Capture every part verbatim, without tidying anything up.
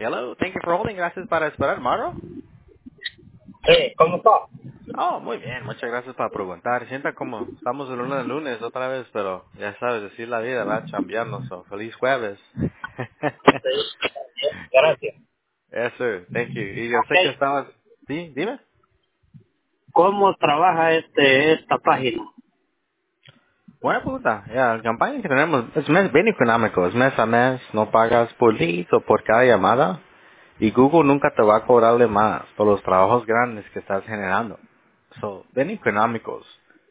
Hello, thank you for holding. Gracias para esperar, Maro. Sí, ¿cómo está? Oh, muy bien. Muchas gracias por preguntar. Sienta como estamos el lunes lunes otra vez, pero ya sabes, decir la vida va cambiando. So, feliz jueves. Sí, bien, gracias. Yes, sir. Thank you. Y yo Ok, sé que estabas... Sí, dime. ¿cómo trabaja este esta página? Buena pregunta. Ya, la campaña que tenemos es mes bien económico. Es mes a mes. No pagas por lead o por cada llamada. Y Google nunca te va a cobrarle más por los trabajos grandes que estás generando. So, bien económicos.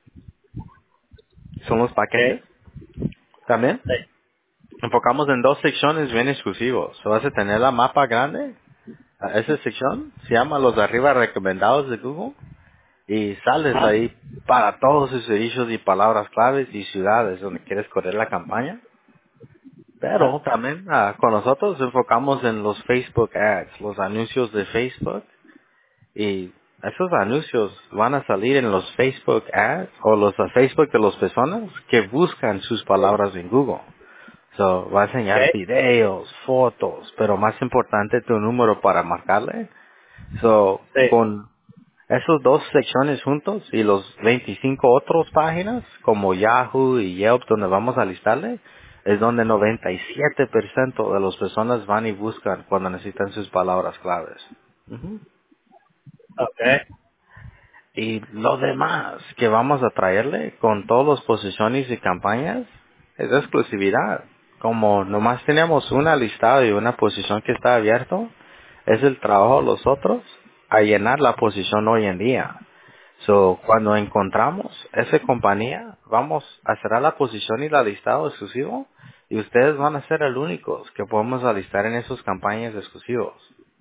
Son los Ok, paquetes también. sí. Enfocamos en dos secciones bien exclusivos. So, vas a tener la mapa grande. A esa sección se llama los de arriba recomendados de Google. Y sales Ajá, ahí para todos sus servicios y palabras claves y ciudades donde quieres correr la campaña. ajá, Pero también ah, con nosotros enfocamos en los Facebook ads, los anuncios de Facebook. Y esos anuncios van a salir en los Facebook ads o los a Facebook de las personas que buscan sus palabras en Google. So, va a ok, enseñar videos, fotos, pero más importante tu número para marcarle. So, sí, con esos dos secciones juntos y los veinticinco otros páginas como Yahoo y Yelp donde vamos a listarle, es donde noventa y siete por ciento de las personas van y buscan cuando necesitan sus palabras claves. Ujú. ok, Y lo demás que vamos a traerle con todas las posiciones y campañas es exclusividad. Como nomás tenemos una listada y una posición que está abierto, es el trabajo de los otros a llenar la posición hoy en día. So, cuando encontramos esa compañía, vamos a cerrar la posición y la listado exclusivo y ustedes van a ser el únicos que podemos alistar en esas campañas exclusivos.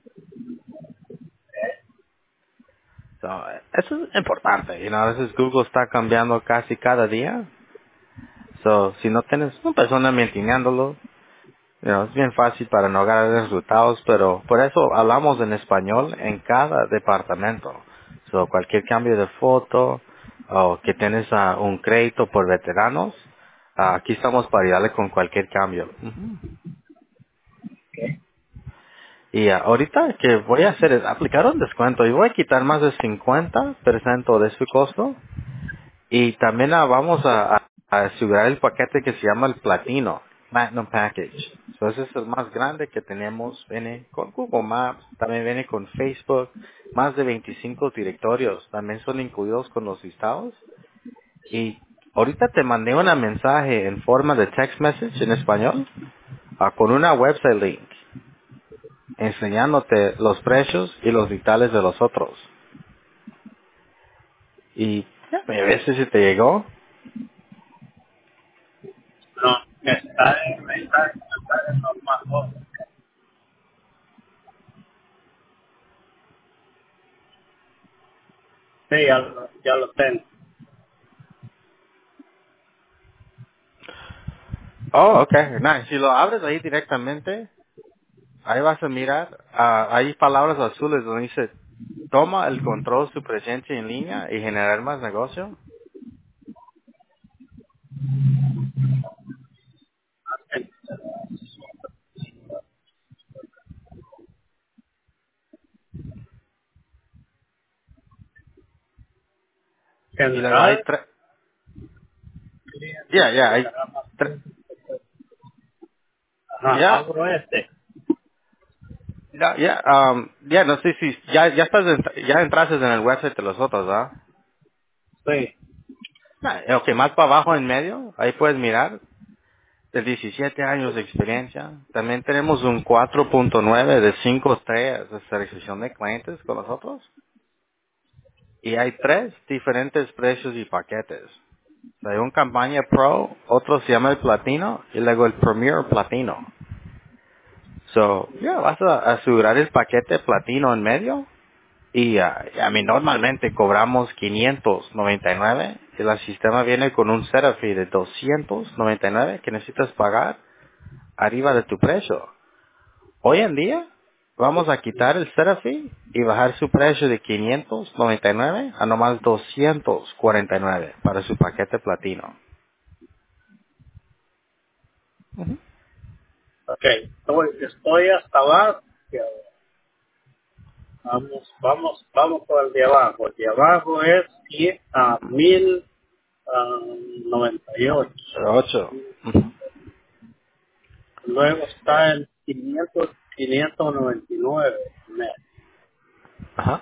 So, eso es importante. You know, a veces Google está cambiando casi cada día. So, si no tienes una persona mentirándolo, you know, es bien fácil para no ganar resultados, pero por eso hablamos en español en cada departamento. So, cualquier cambio de foto o que tienes ah, un crédito por veteranos, ah, aquí estamos para ayudarle con cualquier cambio. Ujú. Y ah, ahorita que voy a hacer es aplicar un descuento y voy a quitar más del cincuenta por ciento de su costo. Y también ah, vamos a, a- a asegurar el paquete que se llama el Platino, Platinum Package. So, ese es el más grande que tenemos. Viene con Google Maps, también viene con Facebook, más de veinticinco directorios. También son incluidos con los listados. Y ahorita te mandé un mensaje en forma de text message en español ah, con una website link enseñándote los precios y los vitales de los otros. Y ya me ves si te llegó. no, me está, me está, me está normal. Sí, ya lo, ya lo tengo. Oh, okay, nice. Si lo abres ahí directamente, ahí vas a mirar, ah, hay palabras azules donde dice, toma el control de su presencia en línea y generar más negocio. Y luego hay General, tres, cliente, ya, ya, hay general más tres, ajá, ya, abro este. ya, ya, um, ya, no sé si, ya, ya estás, en- ya entraste en el website de los otros, ¿ah? Sí, Nah, ok, más para abajo en medio, ahí puedes mirar, de diecisiete años de experiencia. También tenemos un cuatro punto nueve de cinco estrellas de selección de clientes con nosotros. Y hay tres diferentes precios y paquetes. Hay un campaña Pro, otro se llama el Platino y luego el Premier Platino. So, ya vas a asegurar el paquete Platino en medio y ah, a mí normalmente cobramos quinientos noventa y nueve y el sistema viene con un setup fee de doscientos noventa y nueve que necesitas pagar arriba de tu precio. Hoy en día vamos a quitar el setup fee y bajar su precio de quinientos noventa y nueve a nomás doscientos cuarenta y nueve para su paquete platino. ok. Estoy, estoy hasta abajo, que vamos, vamos, vamos por el de abajo. El de abajo es cien a mil noventa y ocho. Ocho. Ujú. Luego está el quinientos, quinientos noventa y nueve. mes. Ajá.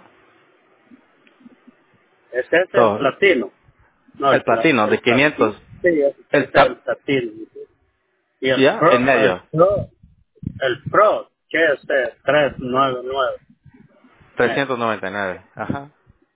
Ese es el So, platino. No, el el, pla- platino de el platino. quinientos. Sí, ese El es el tap, platino. Y el ya, en pro, el medio. pro, el pro, que es el trescientos noventa y nueve. mes. trescientos noventa y nueve. Ajá.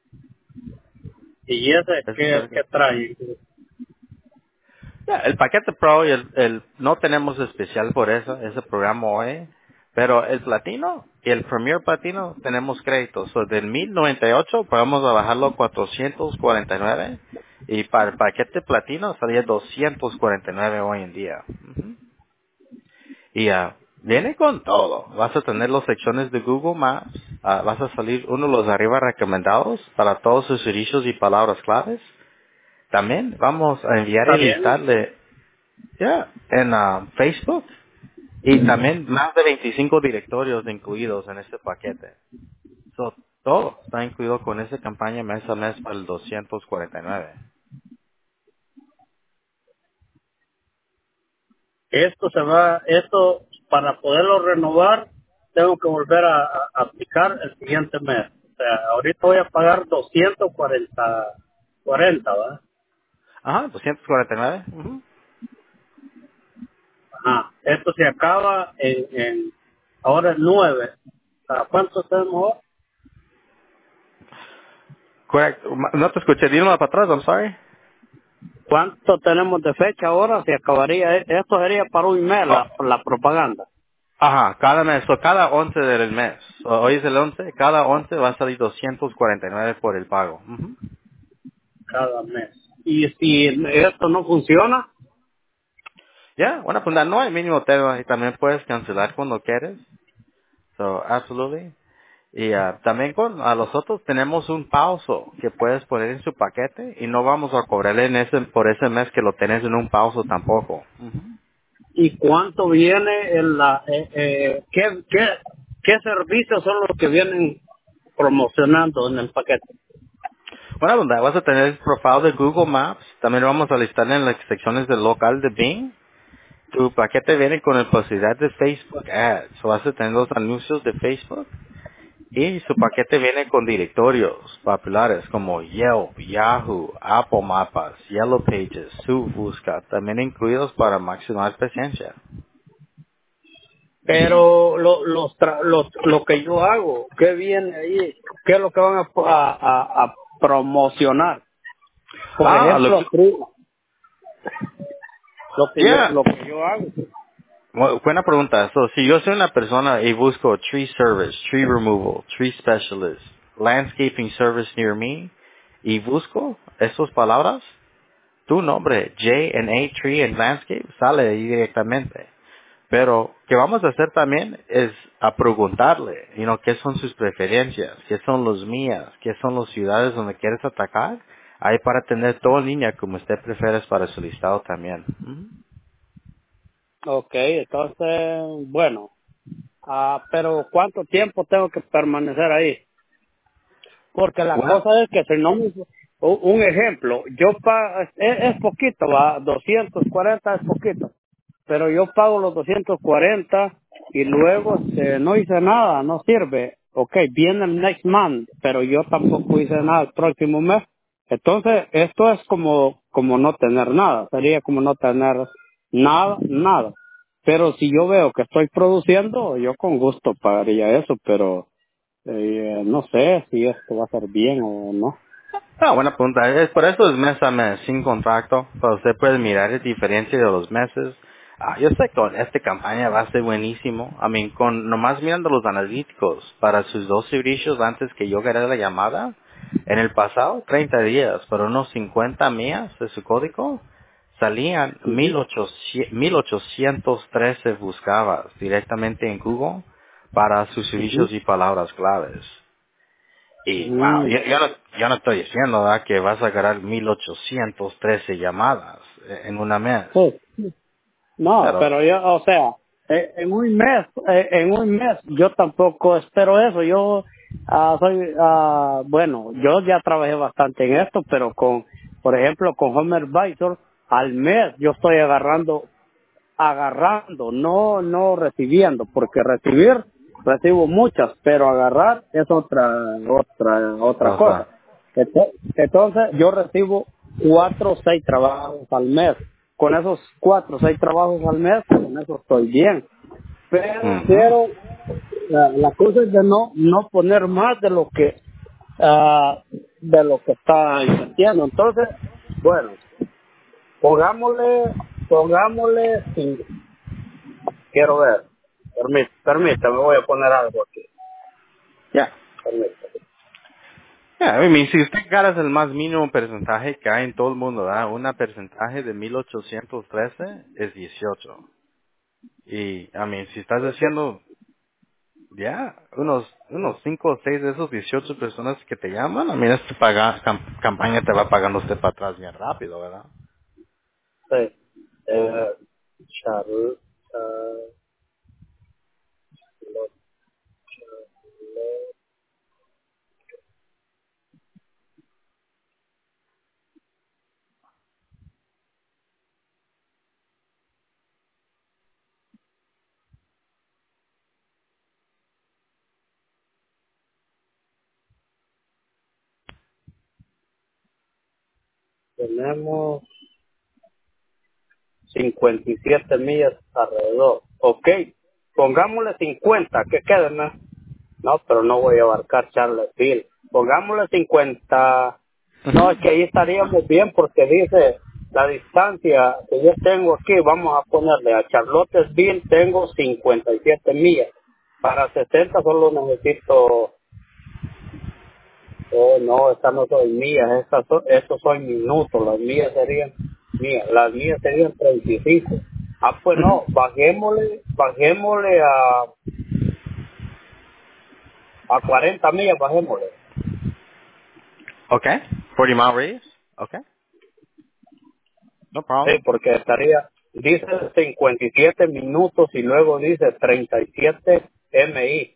Y ese Eso que, está que bien. trae. Ya, el paquete Pro y el, el, no tenemos especial por eso, ese programa hoy, pero el Platino y el Premier Platino tenemos créditos. So, del mil noventa y ocho podemos bajarlo a cuatrocientos cuarenta y nueve y para el paquete Platino salía doscientos cuarenta y nueve hoy en día. Ujú. Y ah, viene con todo. Vas a tener las secciones de Google Maps, ah, vas a salir uno de los de arriba recomendados para todos sus servicios y palabras claves. También vamos a enviar Está y bien. listarle ya, en ah, Facebook y también más de veinticinco directorios incluidos en este paquete. So, todo está incluido con esa campaña mes a mes para el doscientos cuarenta y nueve. Esto se va, esto para poderlo renovar, tengo que volver a, a aplicar el siguiente mes. O sea, ahorita voy a pagar doscientos cuarenta, cuarenta, ¿verdad? Ajá, doscientos cuarenta y nueve. Ujú. Ajá. Esto se acaba en, en ahora el nueve. ¿A cuánto tenemos ahora? Correcto. Ma- No te escuché. Dilo para atrás, I'm sorry. ¿Cuánto tenemos de fecha ahora? Se acabaría, e- esto sería para un mes Oh, la, la propaganda, ajá, cada mes, o cada once del mes. So, hoy es el once, cada once va a salir doscientos cuarenta y nueve por el pago. Ujú. cada mes. Y si esto no funciona, Ya, bueno, pues no hay mínimo tema y también puedes cancelar cuando quieres. So, absolutely. Y ah, también con a los otros tenemos un pauso que puedes poner en su paquete y no vamos a cobrarle en ese, por ese mes que lo tenés en un pauso tampoco. Ujú. y cuánto viene en la eh, eh, ¿qué, qué, qué servicios son los que vienen promocionando en el paquete. Bueno, donde vas a tener el profile de Google Maps, también vamos a listar en las secciones del local de Bing. Tu paquete viene con la posibilidad de Facebook Ads, o vas a tener los anuncios de Facebook. Y su paquete viene con directorios populares como Yelp, Yahoo, Apple Mapas, Yellow Pages, Subusca, también incluidos para maximizar presencia. Pero lo, los, tra- los, lo que yo hago, ¿qué viene ahí? ¿Qué es lo que van a, a, a- a promocionar? Por Ah, lo ejemplo, que, tri- lo que yo yeah. lo que yo hago. Bu- Buena pregunta. So, si yo soy una persona y busco tree service, tree removal, tree specialist, landscaping service near me, y busco esas palabras, tu nombre, J and A Tree and Landscape, sale ahí directamente. Pero que vamos a hacer también es a preguntarle, you know, qué son sus preferencias, qué son los mías, qué son las ciudades donde quieres atacar, ahí para tener todo en línea como usted prefiere para su listado también. Ujú. Ok, entonces, bueno, ah, pero ¿cuánto tiempo tengo que permanecer ahí? Porque la Bueno, cosa es que si no, me- u- un ejemplo, yo pago, es, es poquito, va, doscientos cuarenta es poquito, pero yo pago los doscientos cuarenta y luego eh, no hice nada, no sirve. Ok, viene el next month, pero yo tampoco hice nada el próximo mes. Entonces, esto es como, como no tener nada, sería como no tener nada, nada. Pero si yo veo que estoy produciendo, yo con gusto pagaría eso, pero eh, no sé si esto va a ser bien o no. ah, buena pregunta. Es, por eso es mes a mes, sin contrato, para usted puede mirar la diferencia de los meses. Ah, yo sé que con esta campaña va a ser buenísimo. I mean, con nomás mirando los analíticos para sus dos servicios antes que yo gané la llamada, en el pasado, treinta días, pero unos cincuenta millas de su código, salían Ujú. mil ochocientos, mil ochocientos trece buscabas directamente en Google para sus Ujú. servicios y palabras claves. Y wow, Mm. yo, yo no, yo no estoy diciendo ¿verdad? Que vas a ganar mil ochocientos trece llamadas en una mes. Sí. No, Pero, pero yo, o sea, eh, en un mes, eh, en un mes, yo tampoco espero eso. Yo ah, soy, ah, bueno, yo ya trabajé bastante en esto, pero con, por ejemplo, con Home Advisor, al mes yo estoy agarrando, agarrando, no, no recibiendo, porque recibir, recibo muchas, pero agarrar es otra, otra, otra O sea, cosa. Ento- Entonces, yo recibo cuatro o seis trabajos al mes. Con esos cuatro o seis trabajos al mes, con eso estoy bien. Pero ujú. quiero, la, la cosa es de no, no poner más de lo que, ah, de lo que está invirtiendo. Entonces, bueno, pongámosle, pongámosle, cinco. Quiero ver. Permí- Permítame, voy a poner algo aquí. Ya. Permítame. Yeah, I mean, si usted ganas el más mínimo porcentaje que hay en todo el mundo, ¿verdad? Un porcentaje de mil ochocientos trece es dieciocho. Y, I mean, si estás haciendo, ya, unos, unos cinco o seis de esos dieciocho personas que te llaman, I mean, esta paga- cam- campaña te va pagando usted para atrás bien rápido, ¿verdad? Sí. Eh, Charlotte, ah, lo- tenemos cincuenta y siete millas alrededor. Ok, pongámosle cincuenta, que queden, ¿no? No, pero no voy a abarcar Charlottesville. Pongámosle cincuenta. No, es que ahí estaríamos bien porque dice la distancia que yo tengo aquí, vamos a ponerle a Charlottesville, tengo cincuenta y siete millas. Para sesenta solo necesito, oh no, estas no son millas, estas son, estos son minutos, las millas serían, millas, las millas serían treinta y cinco. Ah, pues no, bajémosle, bajémosle a, a cuarenta millas, bajémosle. Okay. forty mile radius? Okay. No Sí, problem. porque estaría, dice cincuenta y siete minutos y luego dice treinta y siete M I.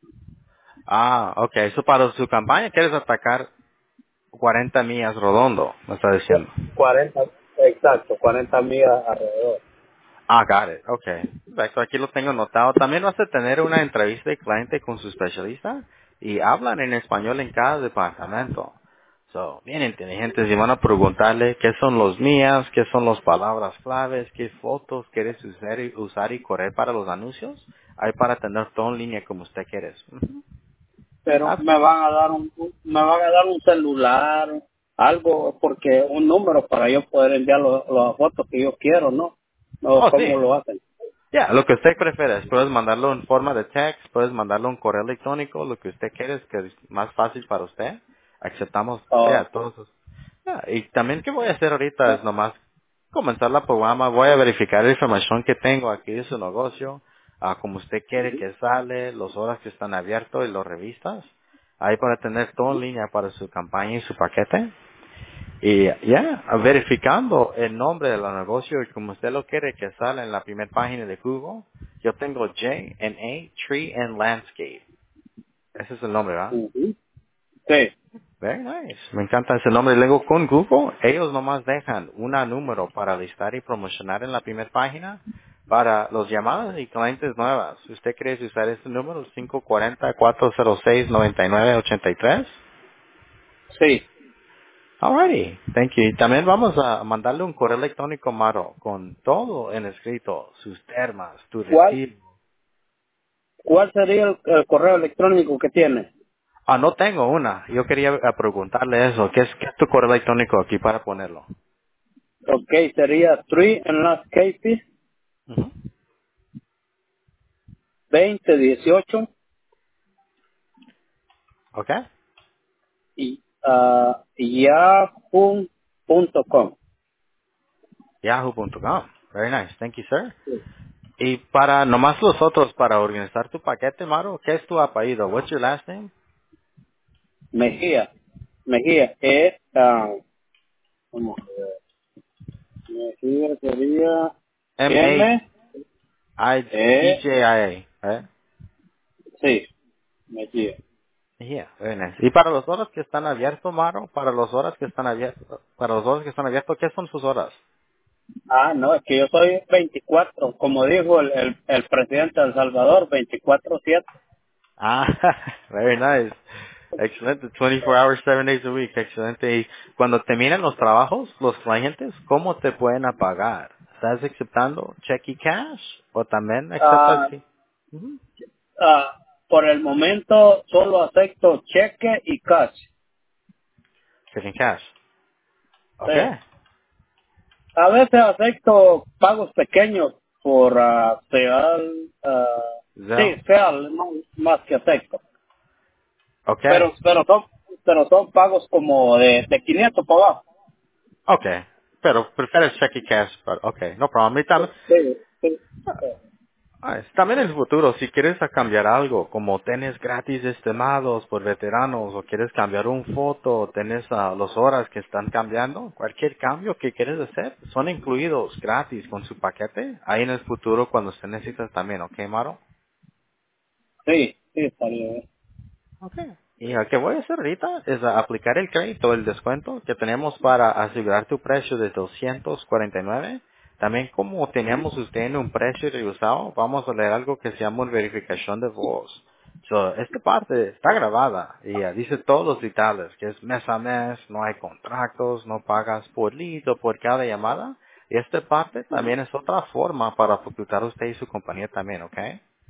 Ah, okay. Eso para su campaña quieres atacar cuarenta millas redondo, me está Cu- diciendo. cuarenta, exacto, cuarenta millas alrededor. Ah, got it. Okay. Perfecto, aquí lo tengo notado. También vas a tener una entrevista de cliente con su especialista y hablan en español en cada departamento. So, bien inteligentes y van a preguntarle qué son los mías, qué son las palabras claves, qué fotos quieres usar y, usar y correr para los anuncios. Hay para tener todo en línea como usted quiere. Ujú. Pero Ah, me van a dar un, me van a dar un celular, algo, porque un número para yo poder enviar los, las fotos que yo quiero, ¿no? No, oh, ¿cómo sí. lo hacen? Ya, lo que usted prefiere. Puedes mandarlo en forma de text, puedes mandarlo en correo electrónico, lo que usted quiere es que es más fácil para usted. Aceptamos, Oh, ya, todos. esos. Ya, y también que voy a hacer ahorita es nomás comenzar la programa, voy a verificar la información que tengo aquí de su negocio, ah, como usted quiere que sale, las horas que están abiertos y las revistas. Ahí para tener todo en línea para su campaña y su paquete. Y ya, verificando el nombre del negocio y como usted lo quiere que sale en la primera página de Google, yo tengo J and A, Tree and Landscape. Ese es el nombre, ¿verdad? ujú. Sí, Very nice. Me encanta ese nombre. Luego con Google, ellos nomás dejan un número para listar y promocionar en la primera página para los llamadas y clientes nuevas. Si usted quiere usar este número, cinco cuatro cero, cuatro cero seis, nueve nueve ocho tres. sí. Alrighty, thank you. Y también vamos a mandarle un correo electrónico, Maro, con todo en escrito, sus termas, tu ¿Cuál, recibo. cuál sería el, el correo electrónico que tiene? Ah, no tengo una. Yo quería eh, preguntarle eso. ¿Qué es, qué es tu correo electrónico aquí para ponerlo? Ok, sería Tree and Landscapes Ujú. veinte dieciocho ¿Ok? y ah, yahoo punto com. yahoo punto com. Very nice. Thank you, sir. Y para nomás los otros, para organizar tu paquete, Maro, ¿qué es tu apellido? What's your last name? Mejía. Mejía es, ah, vamos a ver, Mejía sería M A M, I D Eh, J I A, ¿eh? sí, me guía. Yeah, very nice. Y para las horas que están abiertos, Maro, para las horas que están abiertos, para las horas que están abiertos, ¿qué son sus horas? Ah, no, es que yo soy veinticuatro, como dijo el, el, el presidente de El Salvador, veinticuatro siete. Ah, very nice. Excelente. veinticuatro hours, seven days a week. Excelente. Y cuando terminan los trabajos, los clientes, ¿cómo te pueden pagar? ¿Estás aceptando cheque y cash? ¿O también aceptas? Ah, Sí. Ujú. ah, por el momento solo acepto cheque y cash. Cheque y cash. Sí. Okay. A veces acepto pagos pequeños por uh, Seal, ah, sí, Zelle. Seal, no, más que acepto. Okay. Pero, pero son, pero son pagos como de, de quinientos para abajo. Okay. Pero prefieres cheque y cash, pero okay, no problem. Y también, Sí, sí, sí. ah, también en el futuro, si quieres a cambiar algo, como tenés gratis estimados por veteranos, o quieres cambiar un foto, o tenés ah, las horas que están cambiando, cualquier cambio que quieres hacer, son incluidos gratis con su paquete, ahí en el futuro cuando se necesitas también, ¿ok, Maro? Sí, sí, estaría bien. Okay. Y lo que voy a hacer ahorita es a aplicar el crédito, el descuento que tenemos para asegurar tu precio de doscientos cuarenta y nueve. También como tenemos usted en un precio reusado, vamos a leer algo que se llama una verificación de voz. So, esta parte está grabada y ah, dice todos los detalles, que es mes a mes, no hay contratos, no pagas por lead o por cada llamada. Y esta parte también es otra forma para facultar usted y su compañía también, ¿ok?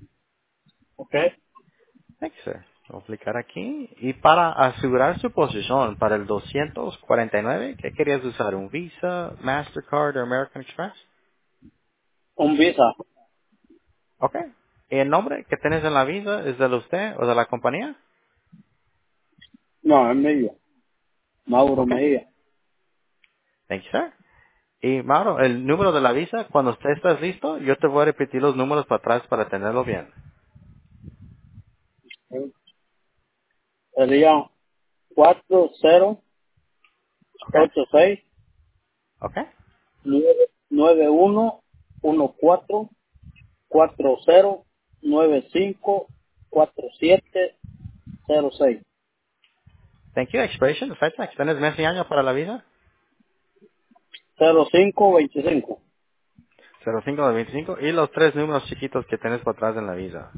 Ok. Excel. Voy a aplicar aquí. Y para asegurar su posición para el doscientos cuarenta y nueve, ¿qué querías usar? ¿Un Visa, Mastercard o American Express? Un visa. Ok. ¿Y el nombre que tienes en la visa es de usted o de la compañía? No, es mío. Mauro Ok. Mejía. Thank you, sir. Y Mauro, el número de la visa, cuando usted estés listo, yo te voy a repetir los números para atrás para tenerlo bien. Sí. Sería cuatro cero Ok. ocho seis Ok. nueve uno uno cuatro cuatro cero nueve cinco cuatro siete cero seis Thank you. Expiration, fecha. ¿Tienes mes y año para la visa? cero cinco veinticinco cero cinco de veinticinco. Y los tres números chiquitos que tienes para atrás en la visa.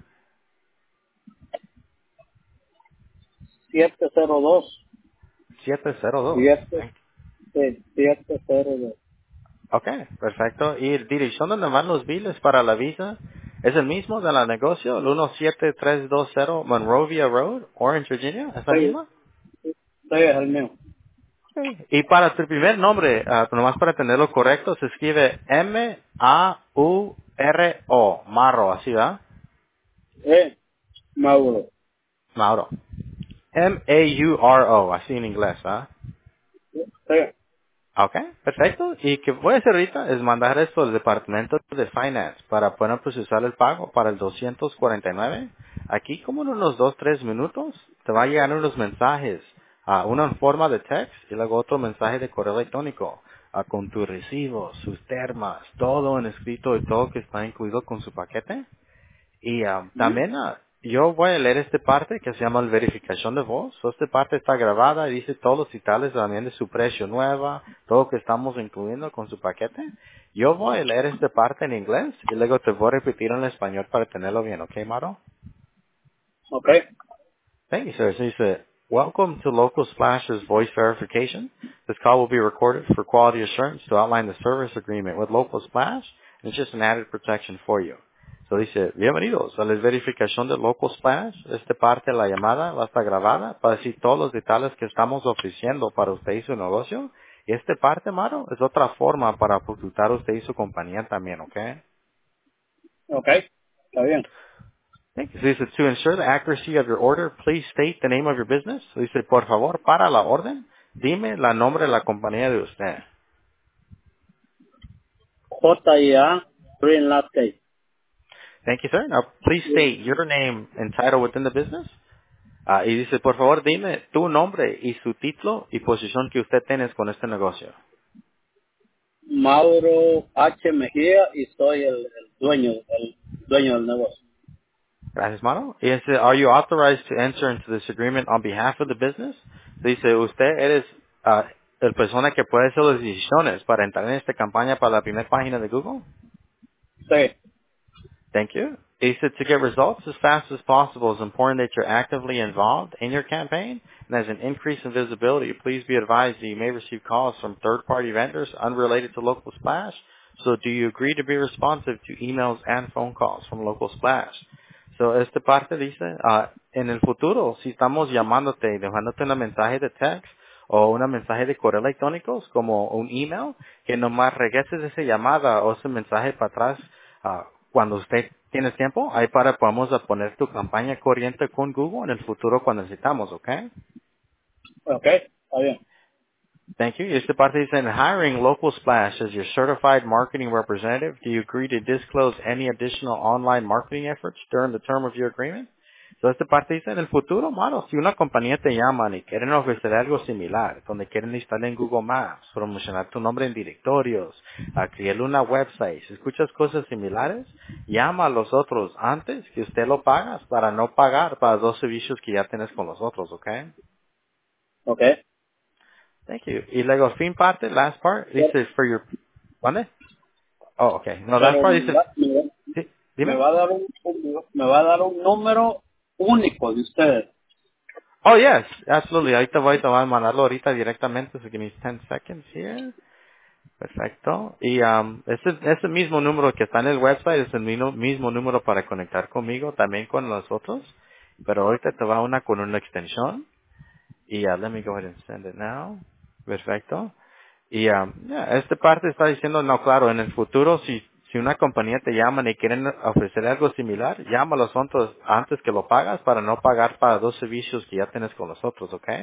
siete cero dos siete cero dos. siete siete cero dos. Ok, perfecto. ¿Y dirección donde van los biles para la visa es el mismo de la negocio, el uno siete tres dos cero Monrovia Road, Orange, Virginia? ¿Es la Sí, misma? sí, es el mío. Ok. Y para tu primer nombre, ah, nomás para tenerlo correcto, se escribe M A U R O, Marro, así va, Eh, Mauro. Mauro. M A U R O, así en inglés, ¿ah? Sí, Ok, perfecto. Y que voy a hacer ahorita es mandar esto al departamento de Finance para poder procesar el pago para el doscientos cuarenta y nueve. Aquí como en unos dos, tres minutos te va a llegar unos mensajes, a una en forma de text y luego otro mensaje de correo electrónico ah, con tus recibos, sus termas, todo en escrito y todo que está incluido con su paquete. Y um, también ah, yo voy a leer esta parte que se llama la verificación de voz. So, esta parte está grabada y dice todos los detalles también de su precio nueva, todo lo que estamos incluyendo con su paquete. Yo voy a leer esta parte en inglés y luego te voy a repetir en español para tenerlo bien, ¿ok, Maro? ok, Thank you, sir. So you said, welcome to Local Splash's voice verification. This call will be recorded for quality assurance to outline the service agreement with Local Splash, and it's just an added protection for you. So dice, bienvenidos a la verificación de Local Splash. Esta parte de la llamada va a estar grabada para decir todos los detalles que estamos ofreciendo para usted y su negocio. Y esta parte, Maro, es otra forma para ocultar usted y su compañía también, ¿ok? ok, está bien. Thank you. So dice, to ensure the accuracy of your order, please state the name of your business. So dice, por favor, para la orden, dime la nombre de la compañía de usted. J I A Green Latte. Thank you, sir. Now, please state your name and title within the business. Ah, y dice, por favor, dime tu nombre y su título y posición que usted tiene con este negocio. Mauro H. Mejía y soy el, el dueño. dueño del negocio. Gracias, mano. Y dice, are you authorized to enter into this agreement on behalf of the business? Dice, usted eres ah, el persona que puede hacer las decisiones para entrar en esta campaña para la primera página de Google. Sí. Thank you. He said to get results as fast as possible, it's important that you're actively involved in your campaign. And as an increase in visibility, please be advised that you may receive calls from third-party vendors unrelated to Local Splash. So do you agree to be responsive to emails and phone calls from Local Splash? So esta parte dice, ah, en el futuro, si estamos llamándote y dejándote un mensaje de text o un mensaje de correo electrónico, como un email, que nomás regreses esa llamada o ese mensaje para atrás ah, cuando usted tiene tiempo, ahí para podemos a poner tu campaña corriente con Google en el futuro cuando necesitamos, ¿ok? Ok, está bien. Thank you. Y esta parte dice, in hiring Local Splash as your certified marketing representative, do you agree to disclose any additional online marketing efforts during the term of your agreement? So esta parte dice, en el futuro, mano, si una compañía te llama y quieren ofrecer algo similar, donde quieren instalar en Google Maps, promocionar tu nombre en directorios, a crear una website, si escuchas cosas similares, llama a los otros antes que usted lo pagas para no pagar para los servicios que ya tienes con los otros, ¿ok? Ok. Thank you. Y luego, fin parte, last part, Pero, dice, for your, ¿dónde? Oh, okay. No, last pero part me, dice, va, me, va, sí, me dime. va a dar un, un- me va a dar un número único de ustedes. Oh, yes, absolutely. Ahorita voy a mandarlo ahorita directamente, so give me ten seconds here. Perfecto. Y um, ese, ese mismo número que está en el website es el mismo, mismo número para conectar conmigo, también con los otros. Pero ahorita te va una con una extensión. Y uh, let me go ahead and send it now. Perfecto. Y um, yeah, esta parte está diciendo, no, claro, en el futuro, si, si una compañía te llama y quieren ofrecer algo similar, llámalos antes, antes que lo pagas para no pagar para dos servicios que ya tienes con los otros, ¿ok?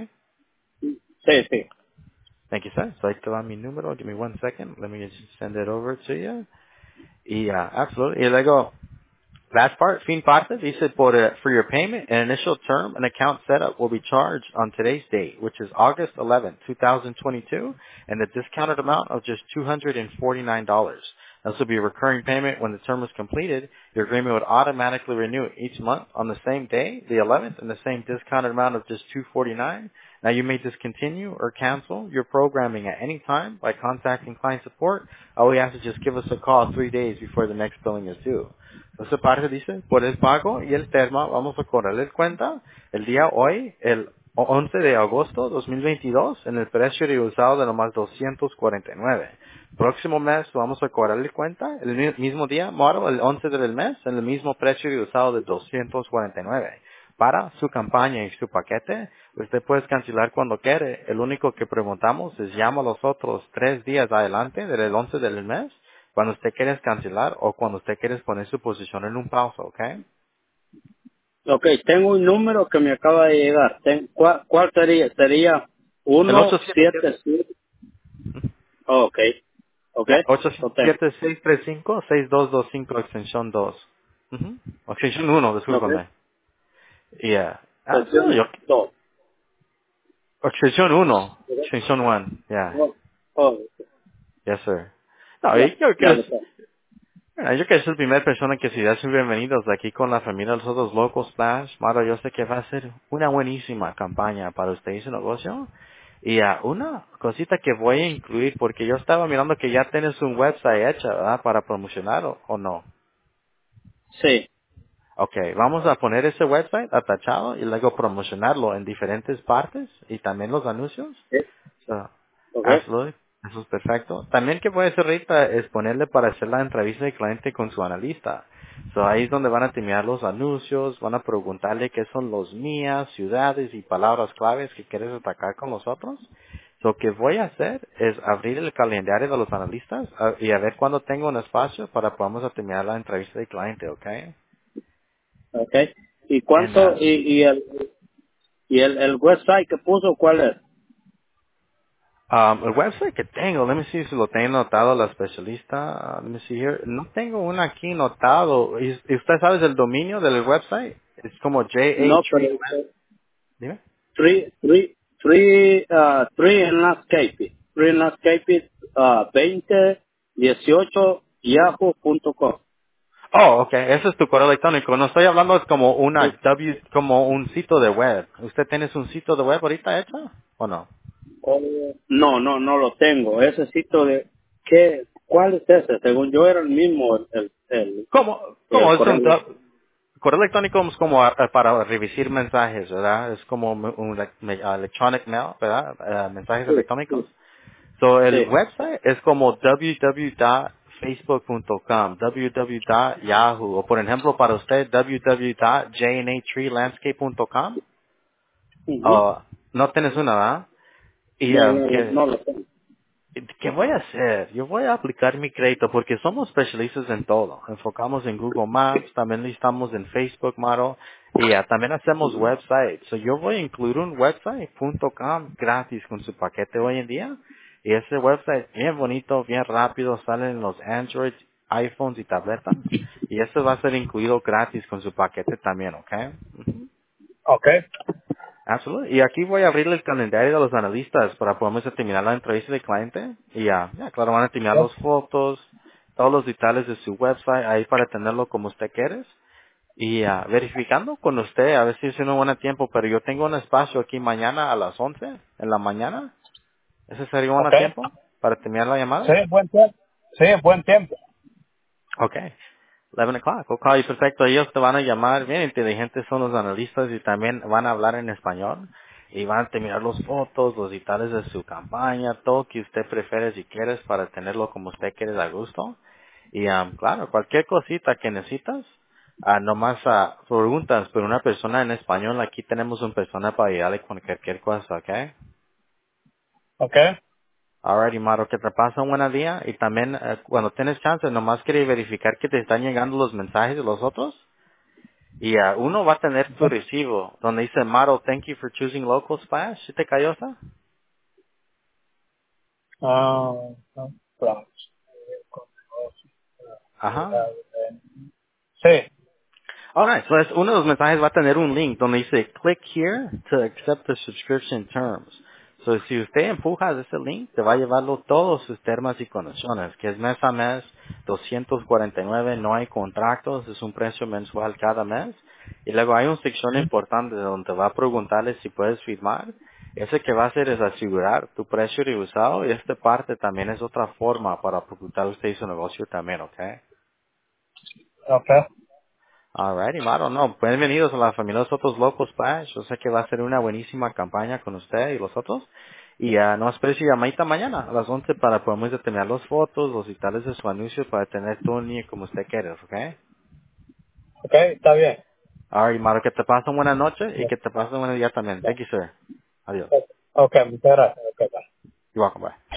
Sí, sí. Thank you, sir. So ahí te va mi número. Give me one second. Let me just send it over to you. Y, uh, absolutely. Y luego, last part, fin parte, dice, por, uh, for your payment, an initial term and account setup will be charged on today's date, which is August eleventh, twenty twenty-two, and the discounted amount of just two hundred forty-nine dollars. This will be a recurring payment when the term is completed. Your agreement would automatically renew each month on the same day, the eleventh, and the same discounted amount of just two hundred forty-nine dollars. Now you may discontinue or cancel your programming at any time by contacting client support. All we ask is just give us a call three days before the next billing is due. Entonces parte dice, por el pago y el termo vamos a correrles cuenta el día hoy, el once de agosto dos mil veintidós, en el precio de usado de nomás doscientos cuarenta y nueve. Próximo mes vamos a cobrarle cuenta el mi- mismo día, moro, el once del mes, en el mismo precio de usado de doscientos cuarenta y nueve. Para su campaña y su paquete, usted puede cancelar cuando quiere. El único que preguntamos es llama a los otros tres días adelante del once del mes cuando usted quiere cancelar o cuando usted quiere poner su posición en un pausa, ¿ok? Ok, tengo un número que me acaba de llegar. Ten- ¿cuál, ¿Cuál sería? Sería El uno ocho siete siete siete, siete. Ok, ok, ya, ocho lo tengo. siete seis tres cinco seis dos dos cinco extensión dos. Ujú. Extensión uno, Ok, discúlpame. Yeah. Ah, sí, sesión yo, dos. extensión uno, extensión uno, yeah. Oh, oh, Yes, sir. No, yo ya, creo que ya lo es, tengo. mira, yo que soy la primera persona que si ya son bienvenidos aquí con la familia de los otros locos Splash, Maro, yo sé que va a ser una buenísima campaña para usted y su negocio. Y ah, una cosita que voy a incluir, porque yo estaba mirando que ya tienes un website hecho, ¿verdad? Para promocionar o, o no. Sí, Ok, vamos a poner ese website atachado y luego promocionarlo en diferentes partes y también los anuncios. sí, So, ok, absolutely. Eso es perfecto. También que puede hacer ahorita es ponerle para hacer la entrevista de cliente con su analista. So, ahí es donde van a terminar los anuncios, van a preguntarle qué son los mías, ciudades y palabras claves que quieres atacar con nosotros. Lo que voy a hacer es abrir el calendario de los analistas a- y a ver cuándo tengo un espacio para podamos terminar la entrevista de cliente, ¿ok? ok. ¿Y En, cuánto, ah, y, y el, y el, el website que puso, cuál es? Um, el website que tengo, let me see si lo tengo notado la especialista. Uh, let me see here. No tengo una aquí notado. ¿Y y usted sabe el dominio del website? Es como J A No, Tree pero Web. Dime. Three, three, three, uh, three en landscaping. Three en landscaping, uh, veinte dieciocho yahoo punto com. Oh, okay, ese es tu correo electrónico. No estoy hablando es como una Sí. W, como un sitio de web. ¿Usted tiene un sitio de web ahorita hecho o no? Oh, no, no, no lo tengo. Ese sitio de... ¿Qué? ¿Cuál es ese? Según yo era el mismo, el, el, el, ¿Cómo, cómo el es un correo. do- correo electrónico? Es como ah, para revisar mensajes, ¿verdad? Es como un, un elec- me- ah, electronic mail, ¿verdad? Ah, mensajes Sí, electrónicos. sí, So, el sí. website es como w w w punto facebook punto com, w w w punto yahoo, o por ejemplo para usted, w w w punto j n a tree landscape punto com. Ujú. Oh, no tienes una, ¿verdad? Y No, um, no, no, que no lo tengo. ¿qué voy a hacer? Yo voy a aplicar mi crédito porque somos especialistas en todo. Enfocamos en Google Maps, también listamos en Facebook, Maro, y ah, también hacemos websites. So yo voy a incluir un website punto com gratis con su paquete hoy en día. Y ese website bien bonito, bien rápido, sale en los Android, iPhones y tabletas. Y eso va a ser incluido gratis con su paquete también, ¿ok? Ujú. Ok. Absolutely. Y aquí voy a abrirle el calendario de los analistas para podermos terminar la entrevista del cliente. Y ya, ya, claro, van a terminar las fotos, todos los detalles de su website ahí para tenerlo como usted quiere. Y ah, verificando con usted, a ver si es un buen tiempo, pero yo tengo un espacio aquí mañana a las once en la mañana. ¿Ese sería un Ok. buen tiempo para terminar la Sí, llamada? buen tiempo. Sí, buen tiempo. Okay. eleven o'clock. Okay, perfecto. Ellos te van a llamar, bien inteligentes son los analistas y también van a hablar en español y van a terminar los fotos, los detalles de su campaña, todo que usted prefiere si quieres para tenerlo como usted quiere a gusto. Y um, claro, cualquier cosita que necesitas, ah, nomás ah, preguntas, pero una persona en español, aquí tenemos una persona para ayudarle con cualquier cosa, ¿ok? Ok. Alrighty, Maro, que te pasa un buen día y también eh, cuando tienes chance, nomás quería verificar que te están llegando los mensajes de los otros y ah, uno va a tener tu recibo donde dice Maro, thank you for choosing local splash. ¿Sí te cayó esa? Ah, ah, claro. Ajá. Sí. Alright, so es- uno de los mensajes va a tener un link donde dice click here to accept the subscription terms. So si usted empuja ese link, te va a llevarlo todos sus temas y condiciones, que es mes a mes, doscientos cuarenta y nueve, no hay contratos, es un precio mensual cada mes. Y luego hay una sección importante donde va a preguntarle si puedes firmar. Ese que va a hacer es asegurar tu precio de usado y esta parte también es otra forma para preguntar usted y su negocio también, ¿ok? Ok. Alrighty, Maro, no, bienvenidos a la familia de los otros locos, Splash. Yo sé que va a ser una buenísima campaña con usted y los otros. Y uh, no espere si llamadita mañana a las once para podermos detener las fotos, los detalles de su anuncio para tener todo niño como usted quiere, ¿ok? Ok, está bien. Alright, Maro, que te pase una buena noche y que te pase un buen día también. Thank you, sir. Adiós. Ok, muchas gracias. Ok, bye. You're welcome, bye.